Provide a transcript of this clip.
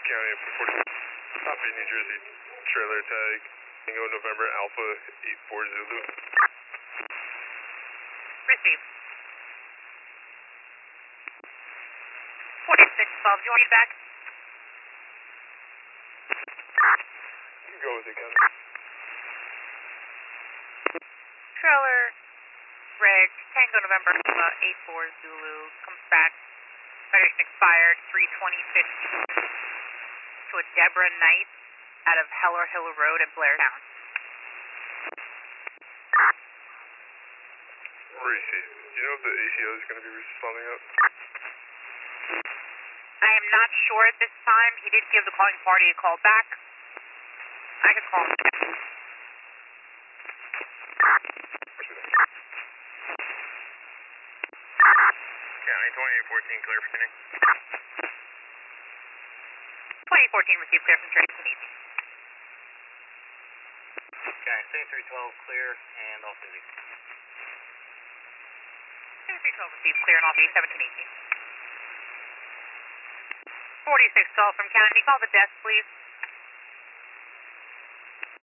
County, 40, copy New Jersey, trailer tag, Tango November Alpha 84 Zulu. Received. 4612, do you want me back? You can go with it, Ken. Trailer, rig, Tango November 84 Zulu, comes back, registration expired, 32050, to a Deborah Knight out of Heller Hill Road in Blairtown. Received. Do you know if the ACO is going to be responding up? I am not sure at this time. He did give the calling party a call back. I could call him back. County 2814, clear for training. 2014 received clear from training. Easy. Okay, 2312 clear and off duty. 2312 received clear and off duty, 1718. 4612 from Canada. Call the desk, please.